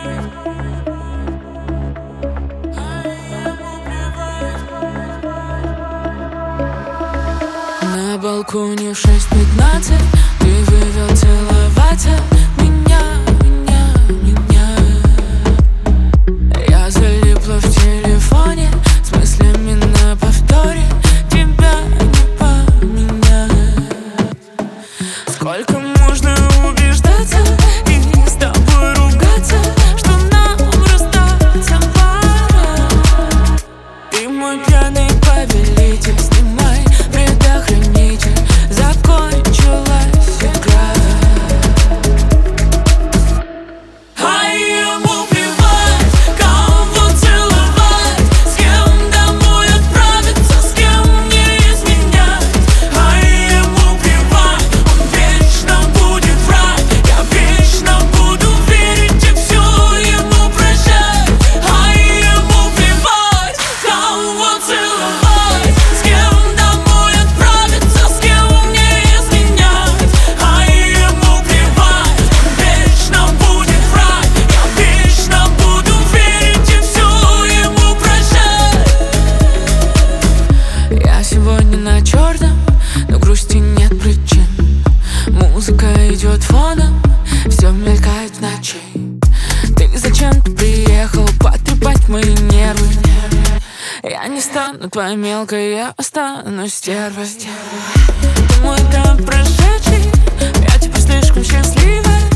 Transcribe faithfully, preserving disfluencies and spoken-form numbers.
На балконе в шесть пятнадцать ты вывел целоваться меня, меня, меня. Я залипла в телефоне с мыслями на повторе. Тебя не поменять. Сколько можно убеждаться и с тобой ругаться, что нам расстаться пора. Ты мой пьяный повелитель, снимай предохранитель, закончилась игра. А ему плевать, кого целовать, с кем домой отправиться, с кем не изменять. А ему плевать, он вечно будет врать, я вечно буду верить и все ему прощать. А ему плевать, кого целовать, с кем домой отправиться, с кем не изменять. А ему плевать, он вечно будет врать, я вечно буду верить и все ему прощать. Я сегодня на черном, но грусти нет причин. Музыка идет фоном, все мелькает в ночи. Ты зачем-то приехал потрепать мои нервы. Я не стану твоей мелкой, я останусь стервой. Ты мой там прошедший, я теперь слишком счастливая.